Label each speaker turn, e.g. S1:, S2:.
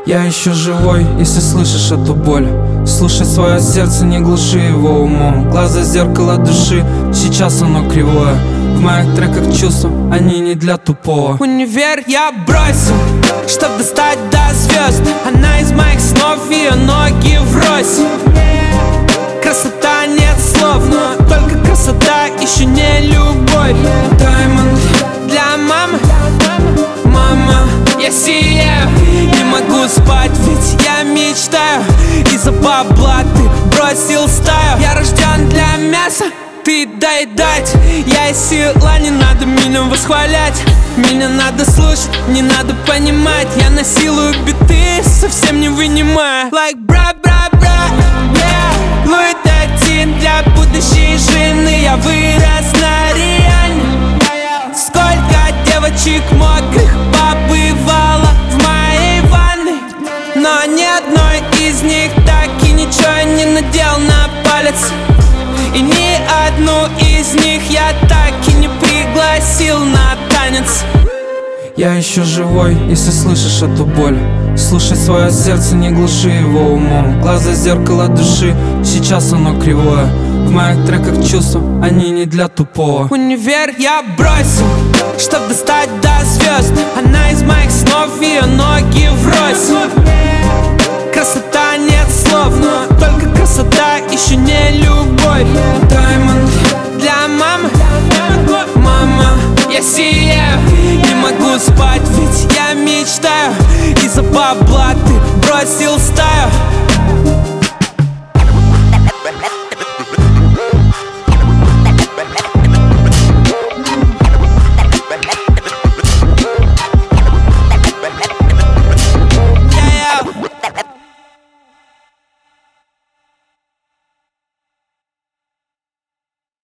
S1: Я еще живой, если слышишь эту боль. Слушай свое сердце, не глуши его умом. Глаза зеркало души, сейчас оно кривое. В моих треках чувства, они не для тупого.
S2: Универ я бросил, чтоб достать до звезд. Она из моих снов, ее ноги врозь. Красота, нет слов, но только красота, еще не любовь.
S1: Даймонд
S2: Для мамы, мама, я сияю. Не могу спать, ведь я мечтаю. Из-за бабла ты бросил стаю. Я рожден для мяса, ты доедать. Я из села, не надо меня восхвалять. Меня надо слушать, не надо понимать. Я насилую биты, совсем не вынимая. Like бра-бра-бра, yeah. Луи Датин для будущей жены. Я вырос на Риане. Сколько девочек мокрых побывало в моей ванной, но ни одной из них так и ничего не надел на палец. И ни одну из них я так и не пригласил на танец.
S1: Я еще живой, если слышишь эту боль. Слушай свое сердце, не глуши его умом. Глаза зеркало души, сейчас оно кривое. В моих треках чувства, они не для тупого.
S2: Универ я бросил, чтоб достать до звезд. Она из моих снов, ее ноги врозь. Красота, нет слов, но только красота, еще не любовь.
S1: Даймонд
S2: Для мамы, мама, я сияю. Не могу спать, ведь я мечтаю. Из-за бабла ты бросил стаю.